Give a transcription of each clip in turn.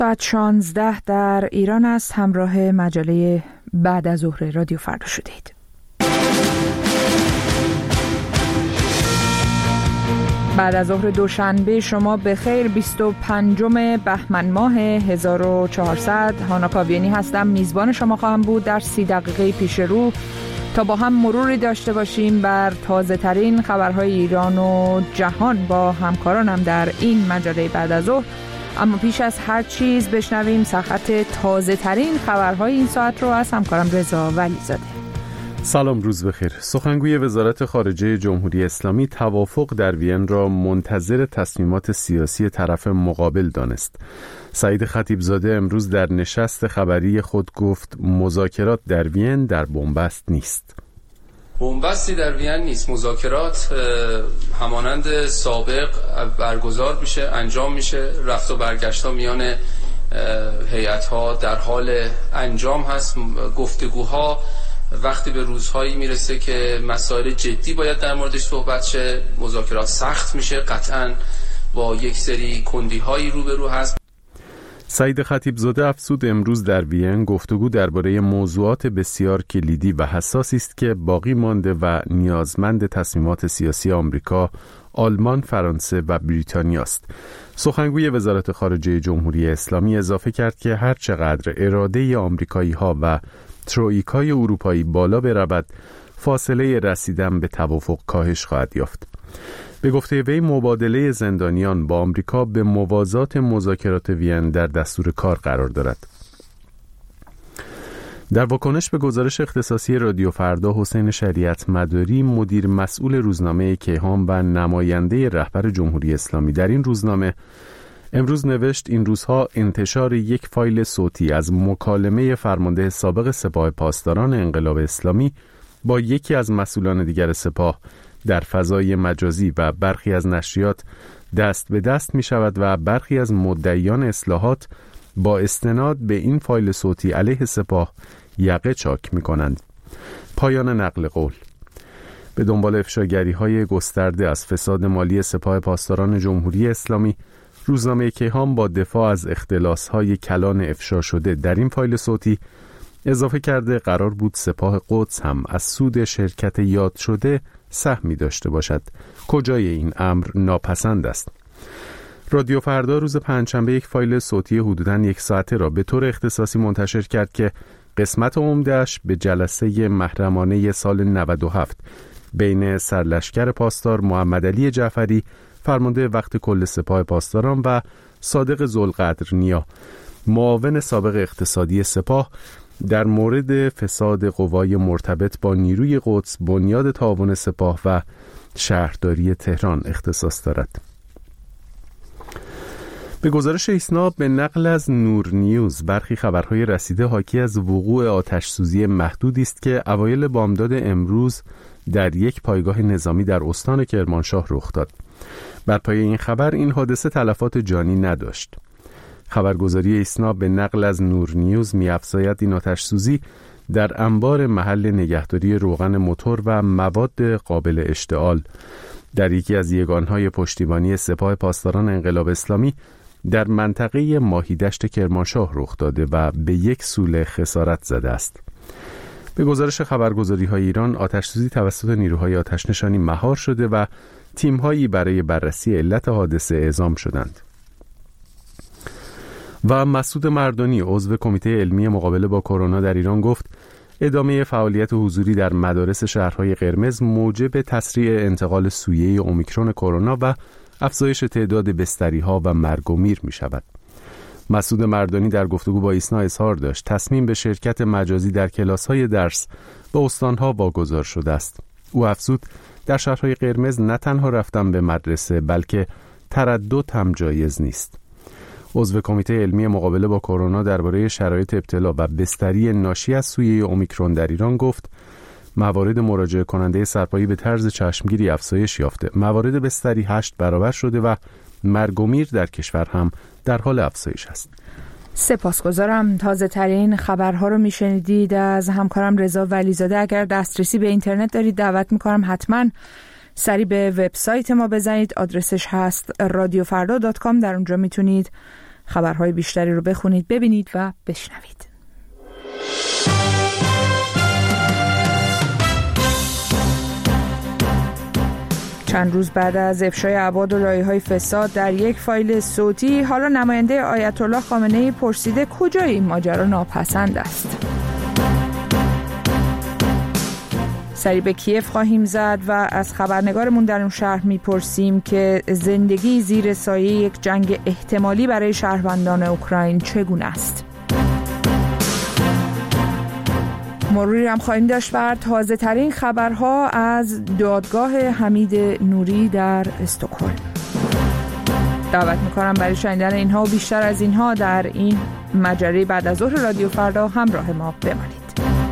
ساعت 16 در ایران است. همراه مجله بعد از ظهر رادیو فردا شدید. بعد از ظهر دوشنبه شما به خیر. 25 بهمن ماه 1400 هانا کاویانی هستم. میزبان شما خواهم بود در 30 دقیقه پیش رو تا با هم مروری داشته باشیم بر تازه ترین خبرهای ایران و جهان با همکارانم در این مجله بعد از ظهر. اما پیش از هر چیز بشنویم سرخط تازه ترین خبرهای این ساعت رو از همکارم رضا ولیزاده. سلام، روز بخیر. سخنگوی وزارت خارجه جمهوری اسلامی توافق در وین را منتظر تصمیمات سیاسی طرف مقابل دانست. سعید خطیبزاده امروز در نشست خبری خود گفت مذاکرات در وین در بنبست نیست. بنبستی در وین نیست. مذاکرات همانند سابق برگزار میشه، انجام میشه. رفت و برگشت‌ها میان هیئت‌ها در حال انجام هست. گفتگوها وقتی به روزهایی میرسه که مسائل جدی باید در موردش صحبت شه، مذاکرات سخت میشه، قطعاً با یک سری کندی‌هایی روبرو هست. سعید خطیبزاده افزود امروز در وین گفتگو درباره موضوعات بسیار کلیدی و حساسی است که باقی مانده و نیازمند تصمیمات سیاسی آمریکا، آلمان، فرانسه و بریتانیا است. سخنگوی وزارت خارجه جمهوری اسلامی اضافه کرد که هر چقدر اراده آمریکایی‌ها و تروئیکای اروپایی بالا برود، فاصله رسیدن به توافق کاهش خواهد یافت. به گفته وی مبادله زندانیان با آمریکا به موازات مذاکرات وین در دستور کار قرار دارد. در واکنش به گزارش اختصاصی رادیو فردا، حسین شریعت مداری مدیر مسئول روزنامه کیهان و نماینده رهبر جمهوری اسلامی در این روزنامه امروز نوشت این روزها انتشار یک فایل صوتی از مکالمه فرمانده سابق سپاه پاسداران انقلاب اسلامی با یکی از مسئولان دیگر سپاه در فضای مجازی و برخی از نشریات دست به دست می شود و برخی از مدعیان اصلاحات با استناد به این فایل صوتی علیه سپاه یقه چاک می کنند. پایان نقل قول. به دنبال افشاگری های گسترده از فساد مالی سپاه پاسداران جمهوری اسلامی، روزنامه کیهان با دفاع از اختلاس های کلان افشا شده در این فایل صوتی اضافه کرده قرار بود سپاه قدس هم از سود شرکت یاد شده سهمی داشته باشد. کجای این امر ناپسند است؟ رادیو فردا روز پنجشنبه یک فایل صوتی حدوداً 1 ساعته را به طور اختصاصی منتشر کرد که قسمت عمده‌اش به جلسه محرمانه سال 97 بین سرلشکر پاسدار محمدعلی جعفری فرمانده وقت کل سپاه پاسداران و صادق ذوالقدر نیا معاون سابق اقتصادی سپاه در مورد فساد قوای مرتبط با نیروی قدس، بنیاد تعاون سپاه و شهرداری تهران اختصاص دارد. به گزارش ایسنا به نقل از نور نیوز، برخی خبرهای رسیده حاکی از وقوع آتش‌سوزی محدودی است که اوایل بامداد امروز در یک پایگاه نظامی در استان کرمانشاه رخ داد. بر پایه این خبر این حادثه تلفات جانی نداشت. خبرگزاری ایسنا به نقل از نور نیوز می‌افزاید این آتش‌سوزی در انبار محل نگهداری روغن موتور و مواد قابل اشتعال در یکی از یگانهای پشتیبانی سپاه پاسداران انقلاب اسلامی در منطقه ماهیدشت کرمانشاه رخ داده و به یک سوله خسارت زده است. به گزارش خبرگزاری‌های ایران، آتش‌سوزی توسط نیروهای آتش‌نشانی مهار شده و تیم‌هایی برای بررسی علت حادثه اعزام شدند. و مسعود مردانی، عضو کمیته علمی مقابله با کرونا در ایران گفت ادامه فعالیت حضوری در مدارس شهرهای قرمز موجب تسریع انتقال سویه اومیکرون کرونا و افزایش تعداد بستری‌ها و مرگ و میر می‌شود. مسعود مردانی در گفتگو با ایسنا اظهار داشت تصمیم به شرکت مجازی در کلاس‌های درس به استان‌ها واگذار شده است. او افزود در شهرهای قرمز نه تنها رفتن به مدرسه بلکه تردد هم جایز نیست. عضو کمیته علمی مقابله با کرونا درباره شرایط ابتلا و بستری ناشی از سویه اومیکرون در ایران گفت موارد مراجعه کننده سرپایی به طرز چشمگیری افزایش یافته. موارد بستری 8 برابر شده و مرگ و میر در کشور هم در حال افزایش است. سپاسگزارم. تازه ترین خبرها رو میشنیدید از همکارم رضا ولیزاده. اگر دسترسی به اینترنت دارید دعوت میکنم حتما سری به وبسایت ما بزنید. آدرسش هست radiofarda.com. در اونجا میتونید خبرهای بیشتری رو بخونید، ببینید و بشنوید. چند روز بعد از افشای ابعاد و لایه‌های فساد در یک فایل صوتی، حالا نماینده آیت الله خامنه‌ای پرسیده کجای این ماجرا ناپسند است. سری به کیف خواهیم زد و از خبرنگارمون در اون شهر میپرسیم که زندگی زیر سایه یک جنگ احتمالی برای شهروندان اوکراین چگونه است. مروری هم خواهیم داشت بر تازه ترین خبرها از دادگاه حمید نوری در استکهلم. دعوت میکنم برای شنیدن اینها و بیشتر از اینها در این مجره بعد از ظهر رادیو فردا همراه ما بمانید.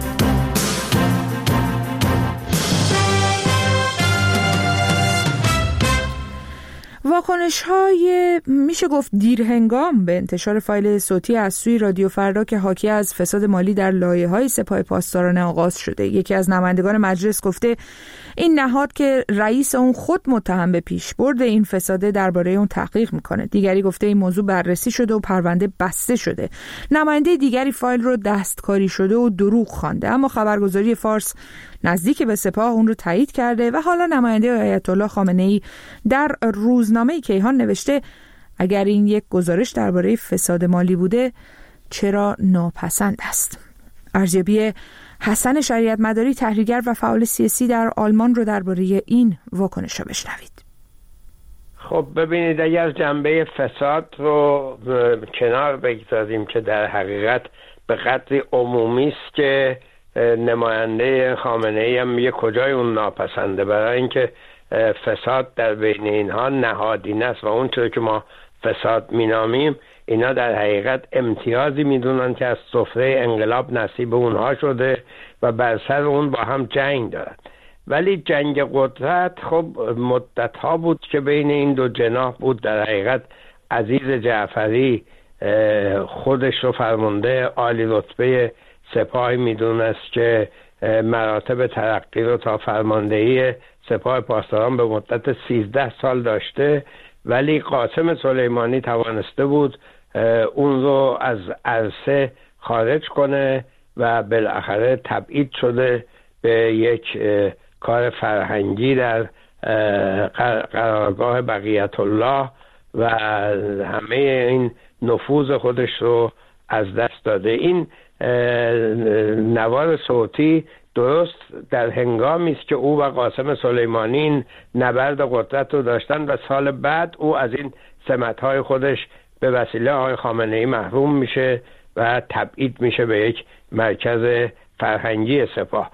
واکنش‌های میشه گفت دیرهنگام به انتشار فایل صوتی از سوی رادیو فردا که حاکی از فساد مالی در لایه‌های سپاه پاسداران آغاز شده. یکی از نمایندگان مجلس گفته این نهاد که رئیس اون خود متهم به پیشبرد این فساد درباره اون تحقیق میکنه. دیگری گفته این موضوع بررسی شده و پرونده بسته شده. نماینده دیگری فایل رو دستکاری شده و دروغ خوانده، اما خبرگزاری فارس نزدیک به سپاه اون رو تایید کرده و حالا نماینده آیت الله خامنه‌ای در روزنامه کیهان نوشته اگر این یک گزارش درباره فساد مالی بوده چرا ناپسند است. ارزیابی حسن شریعت مداری، تحلیلگر و فعال سیاسی در آلمان رو درباره این واکنش بشنوید. خب ببینید، اگر جنبه فساد رو کنار بگذاریم که در حقیقت به قدری عمومی است که نماینده خامنه‌ای هم میگه کجای اون ناپسنده، برای اینکه فساد در بین اینها نهادینه است و اون چیزی که ما فساد مینامیم اینا در حقیقت امتیازی میدونن که از سفره انقلاب نصیب اونها شده و بر سر اون با هم جنگ دارن. ولی جنگ قدرت خب مدت‌ها بود که بین این دو جناح بود. در حقیقت عزیز جعفری خودش رو فرمانده عالی رتبه سپاه میدونست که مراتب ترقی رو تا فرماندهی سپاه پاسداران به مدت 13 سال داشته، ولی قاسم سلیمانی توانسته بود اون رو از عرصه خارج کنه و بالاخره تبعید شده به یک کار فرهنگی در قرارگاه بقیت الله و همه این نفوذ خودش رو از دست داده. این نوار صوتی درست در هنگامی است که او و قاسم سلیمانی این نبرد قدرت رو داشتن و سال بعد او از این سمت‌های خودش به وسیله آقای خامنه‌ای محروم میشه و تبعید میشه به یک مرکز فرهنگی سپاه.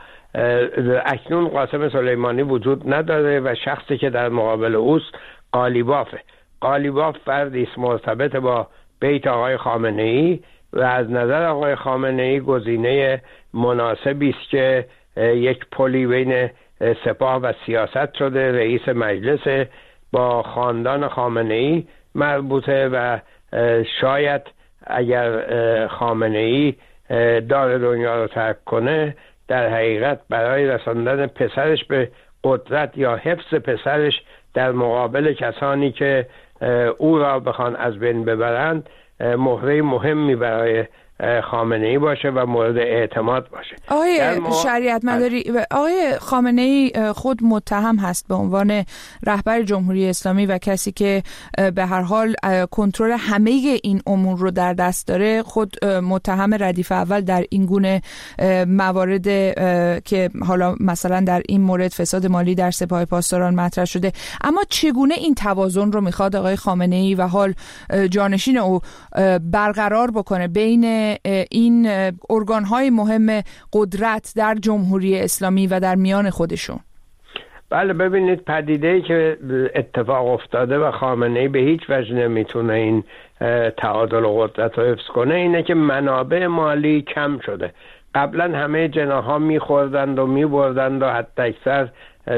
اکنون قاسم سلیمانی وجود نداره و شخصی که در مقابل اوست قالیبافه. قالیباف فردی است مرتبط با بیت آقای خامنه‌ای و از نظر آقای خامنه‌ای گزینه مناسبی است که یک پلی بین سپاه و سیاست شده. رئیس مجلس با خاندان خامنه‌ای مربوطه و شاید اگر خامنه‌ای دار دنیا رو ترک کنه در حقیقت برای رساندن پسرش به قدرت یا حفظ پسرش در مقابل کسانی که او را بخوان از بین ببرند مهره مهمی برای خامنه‌ای باشه و مورد اعتماد باشه. آقای شریعت مداری، آقای خامنه‌ای خود متهم هست به عنوان رهبر جمهوری اسلامی و کسی که به هر حال کنترل همه این امور رو در دست داره. خود متهم ردیف اول در این گونه موارد که حالا مثلا در این مورد فساد مالی در سپاه پاسداران مطرح شده. اما چگونه این توازن رو میخواد آقای خامنه‌ای و حال جانشین او برقرار بکنه بین این ارگان‌های مهم قدرت در جمهوری اسلامی و در میان خودشون؟ بله، ببینید پدیده‌ای که اتفاق افتاده و خامنه‌ای به هیچ وجه نمیتونه این تعادل قدرت رو حفظ کنه اینه که منابع مالی کم شده. قبلا همه جناح‌ها می‌خوردند و می‌بردند و حتی اکثر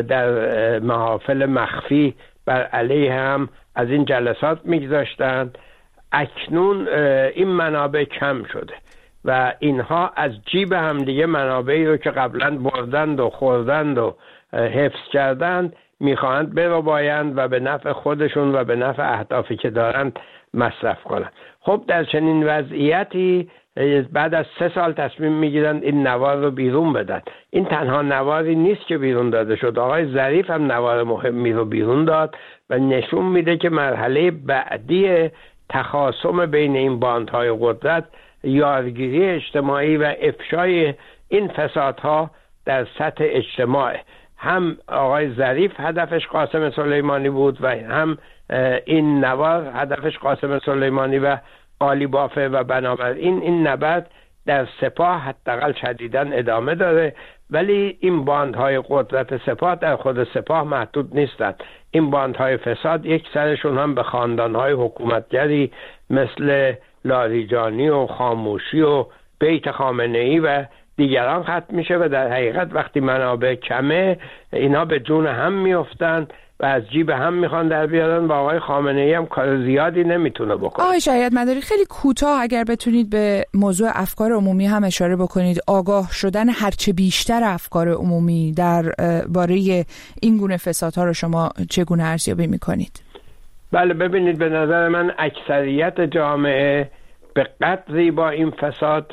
در محافل مخفی بر علیه هم از این جلسات می‌گذاشتند. اکنون این منابع کم شده و اینها از جیب هم دیگه منابعی رو که قبلا بردند و خوردند و حفظ کردند میخواهند بربایند و به نفع خودشون و به نفع اهدافی که دارند مصرف کنن. خب در چنین وضعیتی بعد از 3 سال تصمیم میگیرن این نوار رو بیرون بدن. این تنها نواری نیست که بیرون داده شد، آقای ظریف هم نوار مهمی رو بیرون داد و نشون میده که مرحله بعدی تخاصم بین این باندهای قدرت یارگیری اجتماعی و افشای این فسادها در سطح اجتماع. هم آقای ظریف هدفش قاسم سلیمانی بود و هم این نوار هدفش قاسم سلیمانی و قالیبافه و بنابراین این نبرد در سپاه حداقل شدیداً ادامه داره. ولی این باندهای قدرت سپاه در خود سپاه محدود نیستند. این باندهای فساد یک سرشون هم به خاندانهای حکومتگری مثل لاریجانی و خاموشی و بیت خامنه‌ای و دیگران ختم میشه و در حقیقت وقتی منابع کمه اینا به جون هم میافتند و از جیب هم میخوان در بیارن و آقای خامنه‌ای هم کار زیادی نمیتونه بکنه. آقای شریعت مداری خیلی کوتاه اگر بتونید به موضوع افکار عمومی هم اشاره بکنید، آگاه شدن هرچه بیشتر افکار عمومی در باره این گونه فسادها رو شما چگونه ارزیابی میکنید؟ بله ببینید، به نظر من اکثریت جامعه به قدری با این فساد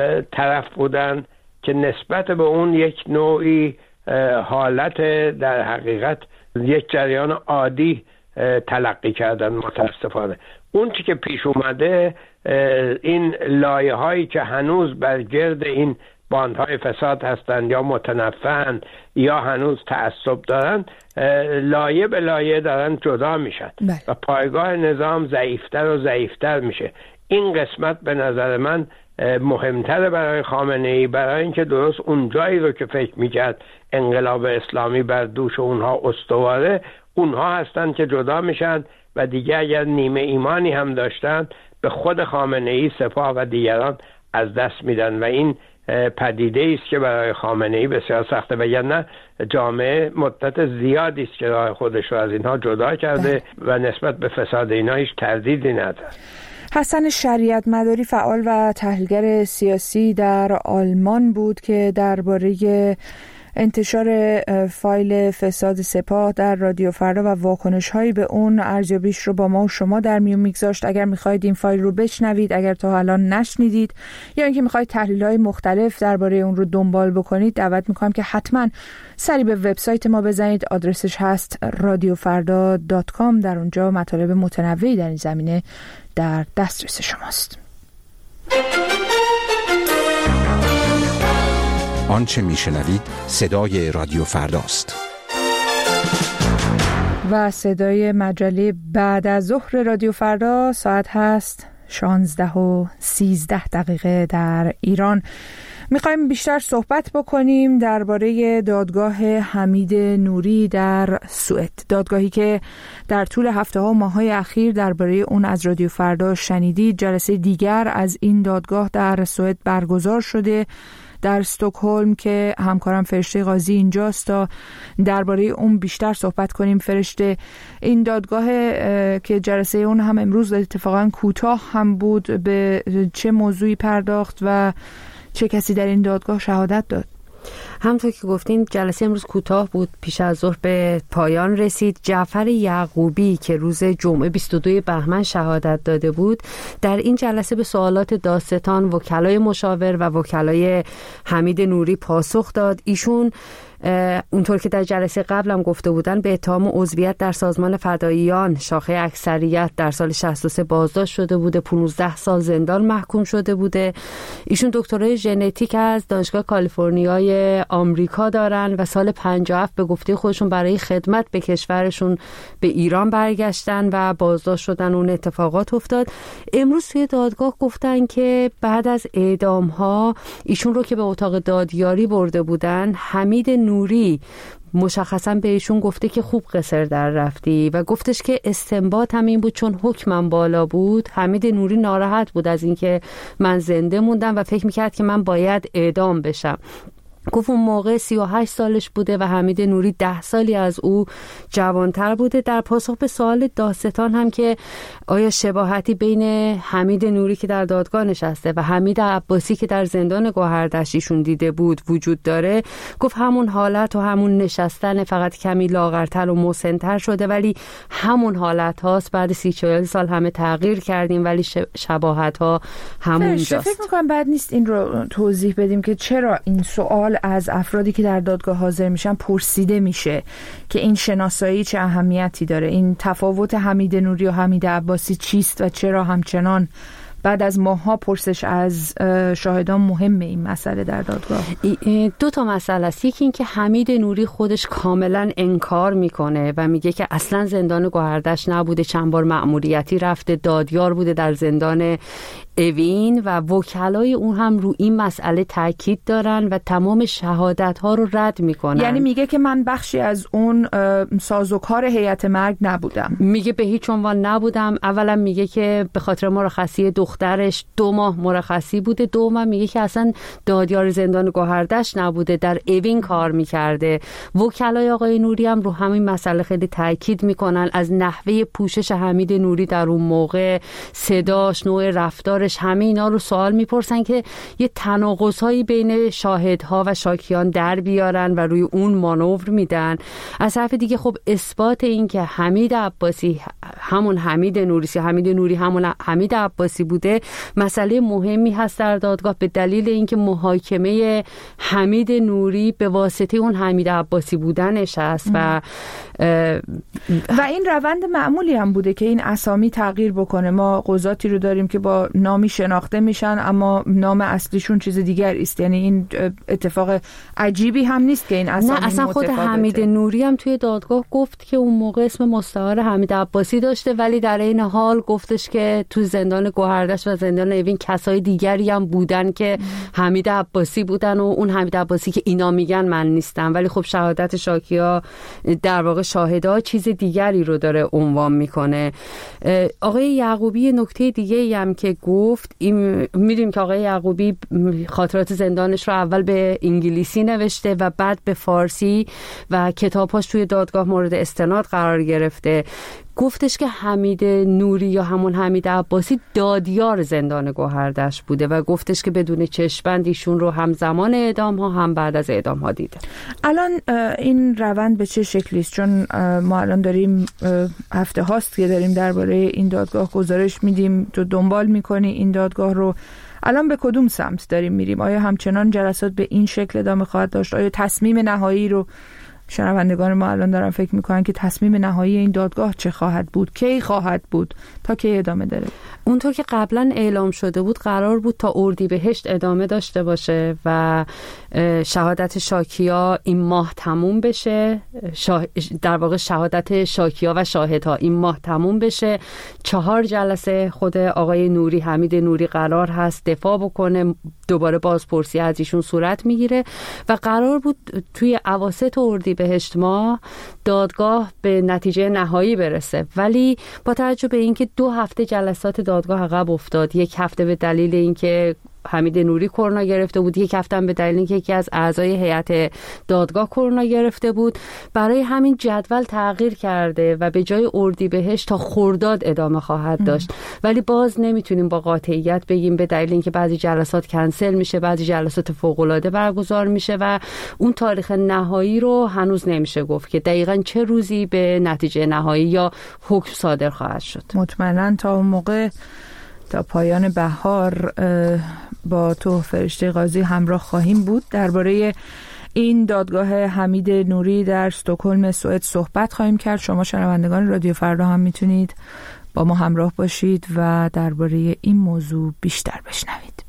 طرف بودن که نسبت به اون یک نوعی حالت در حقیقت یک جریان عادی تلقی کردن. متاسفانه اون چی که پیش اومده، این لایه هایی که هنوز بر گرد این باندهای فساد هستند یا متنفعن یا هنوز تعصب دارن، لایه به لایه دارن جدا میشن و پایگاه نظام ضعیفتر و ضعیفتر میشه. این قسمت به نظر من مهمتره برای خامنه‌ای، برای اینکه درست اون جایی رو که فکر میکرد انقلاب اسلامی بر دوش اونها استواره، اونها هستن که جدا میشن و دیگه اگر نیمه ایمانی هم داشتن به خود خامنه‌ای، سپاه و دیگران از دست میدن و این پدیده است که برای خامنه‌ای بسیار سخته، وگرنه جامعه مدت زیادی است که راه خودش رو از اینها جدا کرده و نسبت به فساد اینها هیچ تردیدی نداره. حسن شریعت مداری، فعال و تحلیلگر سیاسی در آلمان بود که درباره انتشار فایل فساد سپاه در رادیو فردا و واکنش‌هایی به اون ارزیابیش رو با ما و شما در میون میگذاشت. اگر میخواید این فایل رو بشنوید، اگر تا الان نشنیدید یا اینکه میخواید تحلیل‌های مختلف درباره اون رو دنبال بکنید، دعوت میکنم که حتما سری به وبسایت ما بزنید. آدرسش هست radiofarda.com. در اونجا مطالب متنوعی در این زمینه در دسترس شماست. آنچه میشنوید صدای رادیو فرداست و صدای مجله بعد از ظهر رادیو فردا. ساعت هست 16:13 در ایران. میخوایم بیشتر صحبت بکنیم درباره دادگاه حمید نوری در سوئد، دادگاهی که در طول هفته‌ها و ماه‌های اخیر درباره اون از رادیو فردا شنیدید. جلسه دیگر از این دادگاه در سوئد برگزار شده در استکهلم که همکارم فرشته قاضی اینجاست تا درباره اون بیشتر صحبت کنیم. فرشته، این دادگاه که جلسه اون هم امروز اتفاقا کوتاه هم بود، به چه موضوعی پرداخت و چه کسی در این دادگاه شهادت داد؟ همونطور که گفتین جلسه امروز کوتاه بود، پیش از ظهر به پایان رسید. جعفر یعقوبی که روز جمعه 22 بهمن شهادت داده بود، در این جلسه به سوالات دادستان، وکلای مشاور و وکلای حمید نوری پاسخ داد. ایشون اونطور که در جلسه قبلم گفته بودن به اتهام عضویت در سازمان فداییان شاخه اکثریت در سال 63 بازداشت شده بوده، 15 سال زندان محکوم شده بوده. ایشون دکترای ژنتیک از دانشگاه کالیفرنیای آمریکا دارن و سال 57 به گفته خودشون برای خدمت به کشورشون به ایران برگشتن و بازداشت شدن. اون اتفاقات افتاد. امروز توی دادگاه گفتن که بعد از اعدام‌ها ایشون رو که به اتاق دادیاری برده بودن، حمید نوری مشخصا بهشون گفته که خوب قصر در رفتی و گفتش که استنباط هم این بود چون حکمم بالا بود. حمید نوری ناراحت بود از اینکه من زنده موندم و فکر میکرد که من باید اعدام بشم. گفت اون موقع 38 سالش بوده و حمید نوری 10 سالی از او جوانتر بوده. در پاسخ به سوال دادستان هم که آیا شباهتی بین حمید نوری که در دادگاه نشسته و حمید عباسی که در زندان گوهردشت ایشون دیده بود وجود داره، گفت همون حالت و همون نشستن، فقط کمی لاغرتر و مسن‌تر شده، ولی همون حالت هاست. بعد 30-40 سال همه تغییر کردیم ولی شباهت ها همونجاست. فکر میکنم بعد نیست این رو توضیح بدیم که چرا این سوال از افرادی که در دادگاه حاضر میشن پرسیده میشه که این شناسایی چه اهمیتی داره، این تفاوت حمید نوری و حمید عباسی چیست و چرا همچنان بعد از ماها پرسش از شاهدان مهمه این مسئله در دادگاه. 2 مسئله است. یکی این که حمید نوری خودش کاملا انکار میکنه و میگه که اصلا زندان گوهردشت نبوده، چند بار مأموریتی رفته، دادیار بوده در زندان اوین و وکلای اون هم رو این مسئله تاکید دارن و تمام شهادت ها رو رد میکنن. یعنی میگه که من بخشی از اون سازوکار هیئت مرگ نبودم. میگه به هیچ عنوان نبودم. اولا میگه که به خاطر مرخصی دخترش 2 ماه مرخصی بوده. دوم میگه که اصلا دادیار زندان گوهردشت نبوده، در اوین کار میکرده. وکلای آقای نوری هم رو همین مسئله خیلی تاکید میکنن، از نحوه پوشش حمید نوری در اون موقع، صداش، نوع رفتارش، همه اینا رو سوال میپرسن که یه تناقض‌هایی بین شاهدها و شاکیان در بیارن و روی اون مانور میدن. از طرف دیگه خب اثبات این که حمید عباسی همون حمید نوری، حمید نوری همون حمید عباسی بوده مسئله مهمی هست در دادگاه، به دلیل اینکه محاکمه حمید نوری به واسطه اون حمید عباسی بودنش است و این روند معمولی هم بوده که این اسامی تغییر بکنه. ما قضاتی رو داریم که با نامی شناخته میشن اما نام اصلیشون چیز دیگر است. یعنی این اتفاق عجیبی هم نیست که این اسامی نه اصلا خود حمید نوری هم توی دادگاه گفت که اون موقع اسم مستعار حمید عباسی داشته، ولی در این حال گفتش که تو زندان گوهردشت و زندان اوین کسای دیگری هم بودن که حمید عباسی بودن و اون حمید عباسی که اینا میگن من نیستم. ولی خب شهادت شاکیا در واقع شاهدا چیز دیگری رو داره عنوان میکنه. آقای یعقوبی نکته دیگه هم که گفت، میدونیم که آقای یعقوبی خاطرات زندانش رو اول به انگلیسی نوشته و بعد به فارسی و کتاباش توی دادگاه مورد استناد قرار گرفته. گفتش که حمید نوری یا همون حمید عباسی دادیار زندان گوهردشت بوده و گفتش که بدون چشم‌بند ایشون رو هم زمان اعدام ها هم بعد از اعدام ها دیده. الان این روند به چه شکلی است؟ چون ما الان داریم هفته هاست که داریم درباره این دادگاه گزارش میدیم، تو دنبال میکنی این دادگاه رو، الان به کدوم سمت داریم میریم؟ آیا همچنان جلسات به این شکل ادامه خواهد داشت؟ آیا تصمیم نهایی رو شنوندگان ما الان دارن فکر میکنن که تصمیم نهایی این دادگاه چه خواهد بود، کی خواهد بود، تا کی ادامه داره؟ اونطور که قبلا اعلام شده بود قرار بود تا اردیبهشت ادامه داشته باشه و شهادت شاکیا این ماه تموم بشه، در واقع شهادت شاکیا و شاهدها این ماه تموم بشه. 4 جلسه خود آقای نوری، حمید نوری قرار هست دفاع بکنه، دوباره بازپرسی از ایشون صورت میگیره و قرار بود توی اواسط اردیبهشت ماه دادگاه به نتیجه نهایی برسه. ولی با توجه به اینکه 2 هفته جلسات دادگاه عقب افتاد، 1 هفته به دلیل اینکه حمید نوری کرونا گرفته بود، 1 هفته هم به دلیل اینکه یکی از اعضای هیئت دادگاه کرونا گرفته بود، برای همین جدول تغییر کرده و به جای اردیبهشت تا خرداد ادامه خواهد داشت. ولی باز نمیتونیم با قاطعیت بگیم به دلیل اینکه بعضی جلسات کنسل میشه، بعضی جلسات فوق‌العاده برگزار میشه و اون تاریخ نهایی رو هنوز نمیشه گفت که دقیقاً چه روزی به نتیجه نهایی یا حکم صادر خواهد شد. مطمئناً تا اون موقع، تا پایان بهار با تو فرشته قاضی همراه خواهیم بود. درباره این دادگاه حمید نوری در استکهلم سوئد صحبت خواهیم کرد. شما شنوندگان رادیو فردا هم میتونید با ما همراه باشید و درباره این موضوع بیشتر بشنوید.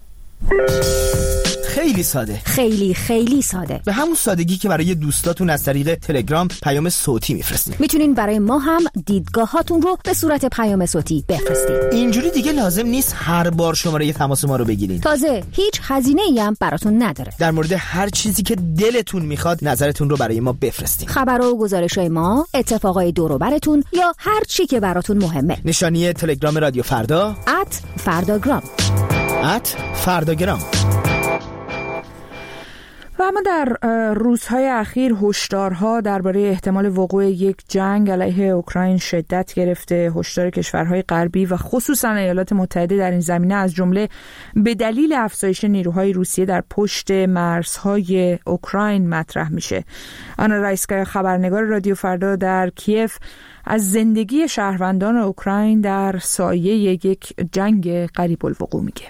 خیلی ساده، خیلی ساده، به همون سادگی که برای دوستاتون از طریق تلگرام پیام صوتی میفرستین. میتونین برای ما هم دیدگاهاتون رو به صورت پیام صوتی بفرستید. اینجوری دیگه لازم نیست هر بار شماره تماس ما رو بگیرین. تازه هیچ هزینه‌ای هم براتون نداره. در مورد هر چیزی که دلتون میخواد نظرتون رو برای ما بفرستین. خبر و گزارش‌های ما، اتفاقای دور و براتون یا هر چی که براتون مهمه. نشانی تلگرام رادیو فردا @فرداگرام. فرداگرام. و اما در روزهای اخیر هشدارها درباره احتمال وقوع یک جنگ علیه اوکراین شدت گرفته. هشدار کشورهای غربی و خصوصا ایالات متحده در این زمینه از جمله به دلیل افزایش نیروهای روسیه در پشت مرزهای اوکراین مطرح میشه. آنا رایسکایا، خبرنگار رادیو فردا در کیف، از زندگی شهروندان اوکراین در سایه یک جنگ قریب الوقوع میگه.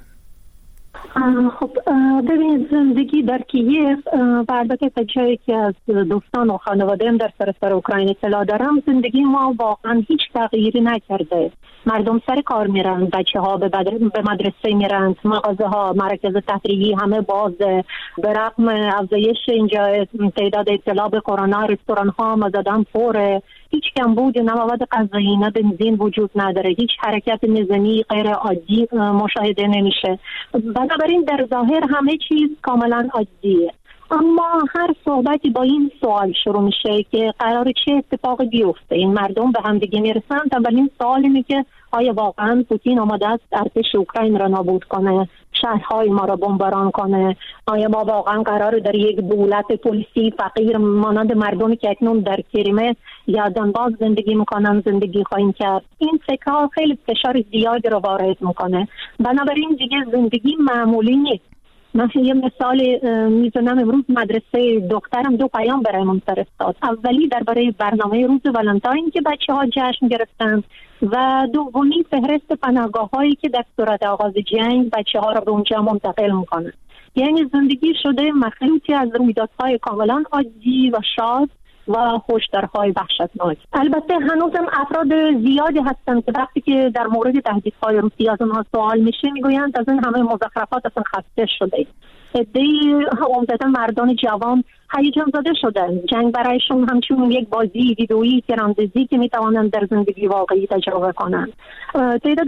خب ببینید، زندگی در کیف و البته تا جایی که از دوستان و خانواده‌ام در سراسر اوکراین اطلاع دارم، زندگی ما واقعا هیچ تغییری نکرده. مردم سر کار میرن، بچه‌ها به مدرسه میرن، مغازه‌ها، مراکز تفریحی همه بازه. به رغم افزایش اینجا تعداد ابتلا به کرونا، رستوران‌ها مزدان پره، هیچ کمبود نه مواد غذایی نه بنزین وجود نداره، هیچ حرکت نظامی غیر عادی مشاهده نمیشه. بنابراین در ظاهر همه چیز کاملا عادیه. اما هر صحبتی با این سوال شروع میشه که قراره چه اتفاقی بیفته. این مردم به هم دیگه میرسن. اولین سوال اینه که آیا واقعا پوتین آماده است ارتش اوکراین را نابود کنه، شهرهای ما را بمباران کنه؟ آیا ما واقعا قراره در یک دولت پلیسی فقیر مانند مردمی که اکنون در کریمه یا دونباس زندگی میکنن زندگی خواهیم کرد؟ این فکرها خیلی فشار زیادی را وارد میکنه. بنابراین دیگه زندگی معمولی نیست. من یه مثال میزنم. امروز مدرسه دخترم 2 پیام برایمون فرستاد. اولی درباره برنامه روز ولنتاین که بچه‌ها جشن گرفتن و دومی فهرست پناهگاه‌هایی که در صورت آغاز جنگ بچه‌ها را به اونجا منتقل میکنن. یعنی زندگی شده مخلوطی از رویدادهای کاملا عادی و شاد و هشدارهای وحشتناک. البته هنوزم افراد زیادی هستند که وقتی که در مورد تهدیدهای روسیه از اونها سوال میشه میگویند از این همه مزخرفات اصلا خسته شده. عده‌ای عمدتاً مردان جوان هیجان زده شدن. جنگ برایشون همچون یک بازی ویدئویی تیراندازی که میتوانند در زندگی واقعی تجربه کنند. تعداد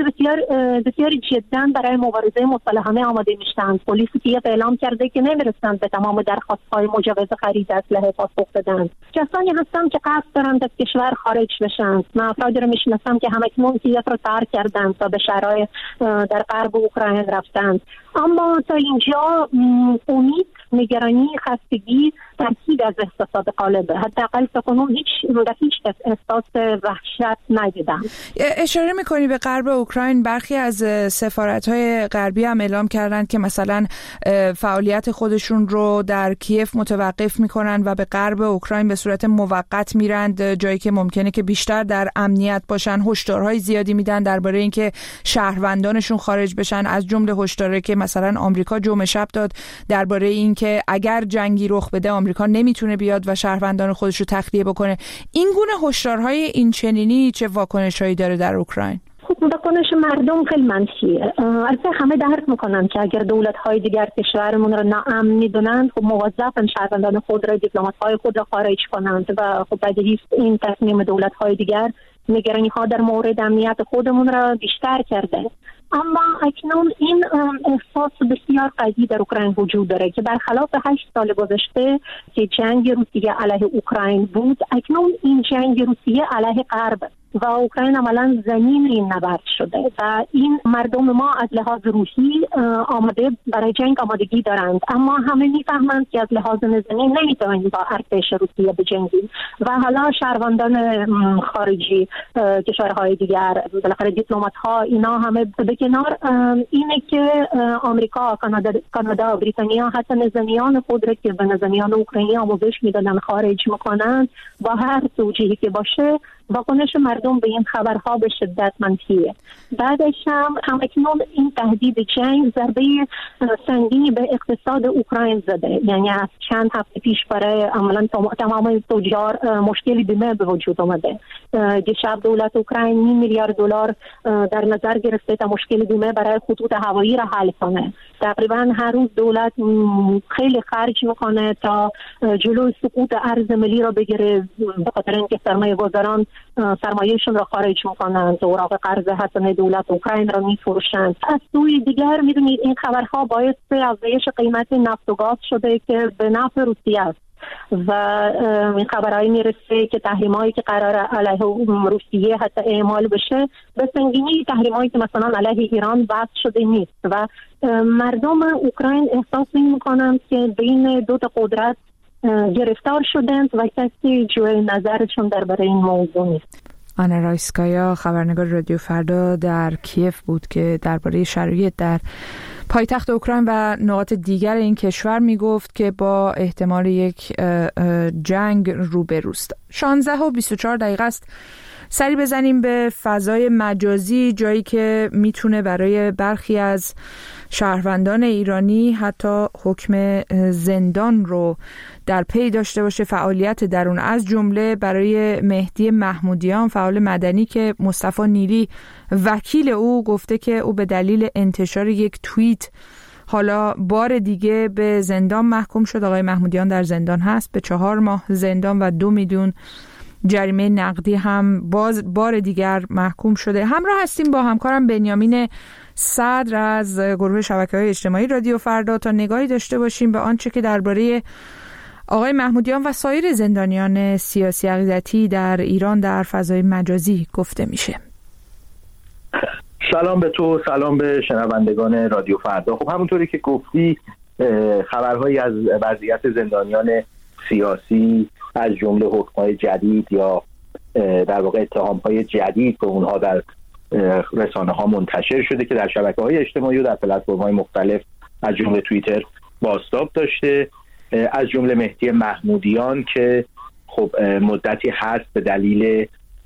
بسیاری جداً برای مبارزه مسلحانه آماده میشن. پلیس کیف اعلام کرده که نمیرسند به تمام درخواست‌های مجوز خرید اسلحه پاسخ بدن. کسانی هستند که قصد دارند از کشور خارج بشن. من افرادی رو میشناسم که همکنون کیف رو ترک کردند و به شهرهای در غرب اوکراین رفتند. اما تا اینجا امید، نگرانی، خستگی ترکیب از احساسات غالبه. حداقل تاکنون هیچ کس احساس وحشت ندیدم. اشاره میکنی به غرب اوکراین. برخی از سفارت‌های غربی هم اعلام کردند که مثلا فعالیت خودشون رو در کیف متوقف میکنن و به غرب اوکراین به صورت موقت میرند، جایی که ممکنه که بیشتر در امنیت باشن. هشدارهای زیادی میدن درباره اینکه شهروندانشون خارج بشن، از جمله هشداری که مثلا آمریکا جمعه شب داد درباره اینکه اگر جنگی رخ بده آمریکا نمیتونه بیاد و شهروندان خودش رو تخلیه بکنه. این گونه هشدارهای این چنینی چه واکنشایی داره در اوکراین؟ واکنش مردم خیلی منفیه. البته همه درک میکنن که اگر دولت‌های دیگر کشورمون رو ناامن میدونن، خب موظفن شهروندان خود را، دیپلمات‌های خود را خارج کنند و خب بدیهی است این تصمیم دولت‌های دیگر نگرانی‌ها در مورد امنیت خودمون را بیشتر کرده. اما اکنون این احساس بسیار قوی در اوکراین وجود داره که برخلاف 8 سال گذشته که جنگ روسیه علیه اوکراین بود، اکنون این جنگ روسیه علیه غرب و اوکراین عملاً زمین این نبرد شده و این مردم ما از لحاظ روحی آماده برای جنگ آمادگی دارند. اما همه میفهمند که از لحاظ نظامی نمیتوانیم با ارتش روسیه بجنگیم و حالا شهروندان خارجی، کشورهای دیگر، بالاخره دیپلمات‌ها، اینا همه به کنار اینه که آمریکا، کانادا، بریتانیا حتی نظامیان خود را که به نظامیان اوکراینی آموزش میدادن خارج میکنند. با هر توجیهی که باشه واکنش مردم به این خبرها به شدت منفیه. بعدش هم همکنون این تهدید جنگ ضربه سنگینی به اقتصاد اوکراین زده. یعنی از چند هفته پیش برای عملاً تمام تجار مشکلی بیمه به وجود اومده. دیشب دولت اوکراین 1 میلیارد دلار در نظر گرفته تا مشکل بیمه برای خطوط هوایی را حل کنه. تقریبا هر روز دولت خیلی خرج میکنه تا جلوی سقوط ارز ملی را بگیره، به خاطر اینکه سرمایه‌گذاران سرمایه‌شون را خارج میکنند، اوراق قرض حسنه دولت اوکراین را میفروشند. از سوی دیگر میدونید این خبرها باعث افزایش قیمت نفت و گاز شده که به نفع روسیه است. و این خبرهایی میرسه که تحریمایی که قرار علیه روسیه حتی اعمال بشه به سنگینی تحریمایی که مثلا علیه ایران وضع شده نیست و مردم اوکراین احساس میکنن که بین دو تا قدرت گرفتار شدند و کسی جوی نظرشون درباره این موضوع نیست. آنا رایسکایا خبرنگار رادیو فردا در کیف بود که درباره شرایط در پایتخت اوکراین و نقاط دیگر این کشور میگفت که با احتمال یک جنگ روبروست. 16:24 است. سری بزنیم به فضای مجازی، جایی که میتونه برای برخی از شهروندان ایرانی حتی حکم زندان رو در پی داشته باشه. فعالیت درون از جمله برای مهدی محمودیان، فعال مدنی که مصطفی نیلی وکیل او گفته که او به دلیل انتشار یک توییت حالا بار دیگه به زندان محکوم شد. آقای محمودیان در زندان هست، به 4 ماه زندان و 2 میلیون جریمه نقدی هم باز بار دیگر محکوم شده. همراه هستیم با همکارم بنیامین صدر از گروه شبکه‌های اجتماعی رادیو فردا تا نگاهی داشته باشیم به آنچه که درباره آقای محمودیان و سایر زندانیان سیاسی عقیدتی در ایران در فضای مجازی گفته میشه. سلام به تو، سلام به شنوندگان رادیو فردا. خب همونطوری که گفتی خبرهایی از وضعیت زندانیان سیاسی از جمله حکم‌های جدید یا در واقع اتهام‌های جدید به اونها در رسانه‌ها منتشر شده که در شبکه‌های اجتماعی و در پلتفرم‌های مختلف از جمله توییتر بازتاب داشته. از جمله مهدی محمودیان که خب مدتی هست به دلیل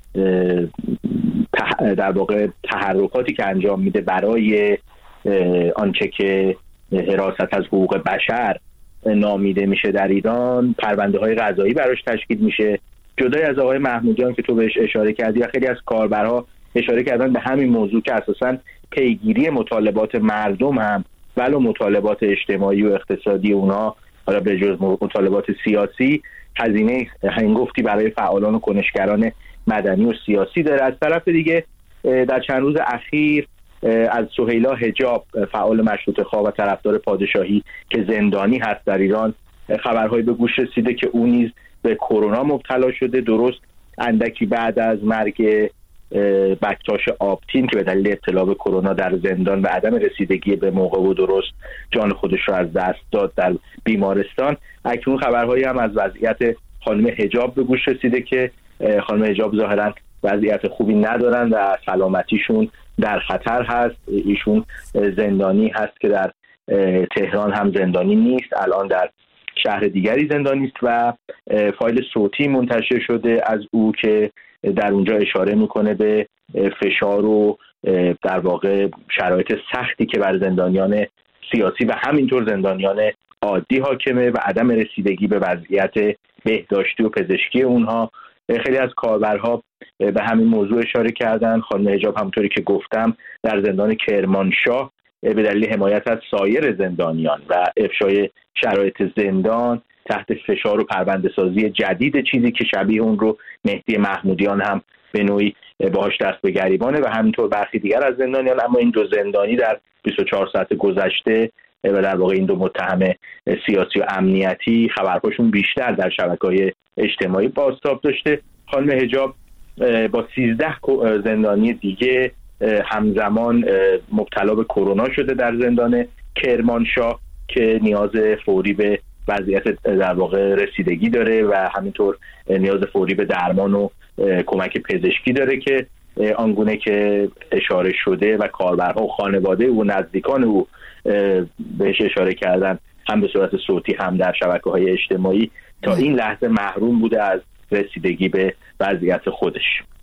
در واقع تحرکاتی که انجام میده برای آنچه که حراست از حقوق بشر نامیده میشه در ایران، پرونده های قضایی براش تشکیل میشه. جدای از آقای محمودیان که تو بهش اشاره کردی و خیلی از کاربرها اشاره کردن به همین موضوع که اساساً پیگیری مطالبات مردم هم ولو مطالبات اجتماعی و اقتصادی اونها، حالا به جز مطالبات سیاسی، هزینه هنگفتی برای فعالان و کنشگران مدنی و سیاسی داره. از طرف دیگه در چند روز اخیر از سهیلا حجاب، فعال مشروطه‌خواه و طرفدار پادشاهی که زندانی هست در ایران، خبرهایی به گوش رسیده که او نیز به کرونا مبتلا شده، درست اندکی بعد از مرگ بکتاش آبتین که به دلیل ابتلا به کرونا در زندان و عدم رسیدگی به موقع و درست جان خودش را از دست داد در بیمارستان. اکنون خبرهایی هم از وضعیت خانم حجاب به گوش رسیده که خانم حجاب ظاهراً وضعیت خوبی ندارن و سلامتیشون در خطر هست. ایشون زندانی هست که در تهران هم زندانی نیست، الان در شهر دیگری زندانی است و فایل صوتی منتشر شده از او که در اونجا اشاره میکنه به فشار و در واقع شرایط سختی که بر زندانیان سیاسی و همینطور زندانیان عادی حاکمه و عدم رسیدگی به وضعیت بهداشتی و پزشکی اونها. خیلی از کاربرها به همین موضوع اشاره کردن. خانم حجاب همونطوری که گفتم در زندان کرمانشاه به دلیل حمایت از سایر زندانیان و افشای شرایط زندان تحت فشار و پرونده سازی جدید، چیزی که شبیه اون رو مهدی محمودیان هم به نوعی باهاش دست به گریبانه و همینطور برخی دیگر از زندانیان. اما این دو زندانی در 24 ساعت گذشته و در واقع این دو متهم سیاسی و امنیتی خبرهاشون بیشتر در شبکه‌های اجتماعی بازتاب داشته. خانم حجاب با 13 زندانی دیگه همزمان مبتلا به کرونا شده در زندان کرمانشاه که نیاز فوری به وضعیت در واقع رسیدگی داره و همینطور نیاز فوری به درمان و کمک پزشکی داره که آنگونه که اشاره شده و کاربرها و خانواده او و نزدیکان او بهش اشاره کردن، هم به صورت صوتی هم در شبکه‌های اجتماعی، تا این لحظه محروم بوده از رسیدگی به وضعیت خودش.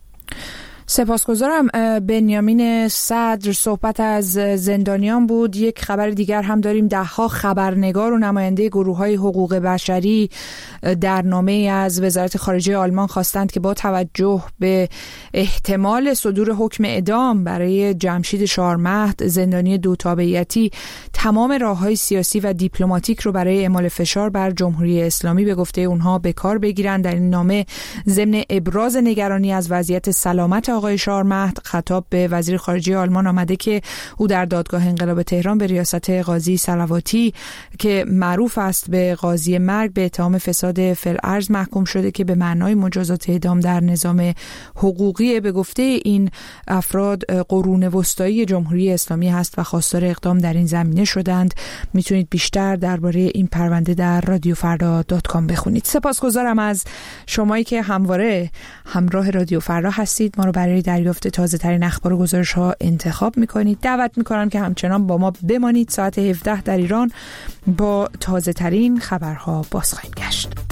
سپاسگزارم. بنیامین صدر. صحبت از زندانیان بود. یک خبر دیگر هم داریم. 10 خبرنگار و نماینده گروه‌های حقوق بشری در نامه‌ای از وزارت خارجه آلمان خواستند که با توجه به احتمال صدور حکم اعدام برای جمشید شارمهد، زندانی 2 تابعیتی، تمام راه‌های سیاسی و دیپلماتیک رو برای اعمال فشار بر جمهوری اسلامی به گفته اونها به کار بگیرند. در این نامه ضمن ابراز نگرانی از وضعیت سلامت آقای آقای شارمهد خطاب به وزیر خارجه آلمان آمده که او در دادگاه انقلاب تهران به ریاست قاضی صلواتی که معروف است به قاضی مرگ به اتهام فساد فی‌الارض محکوم شده که به معنای مجازات اعدام در نظام حقوقی. به گفته این افراد قرون وسطایی جمهوری اسلامی هست و خواستار اقدام در این زمینه شدند. میتونید بیشتر درباره این پرونده در رادیوفردا.com بخونید. سپاسگزارم از شمایی که همواره همراه رادیو فردا هستید. ما رو برای دریافت تازه ترین اخبار و گزارش ها انتخاب میکنید. دعوت میکنم که همچنان با ما بمانید. ساعت 17 در ایران با تازه ترین خبرها باز خواهیم گشت.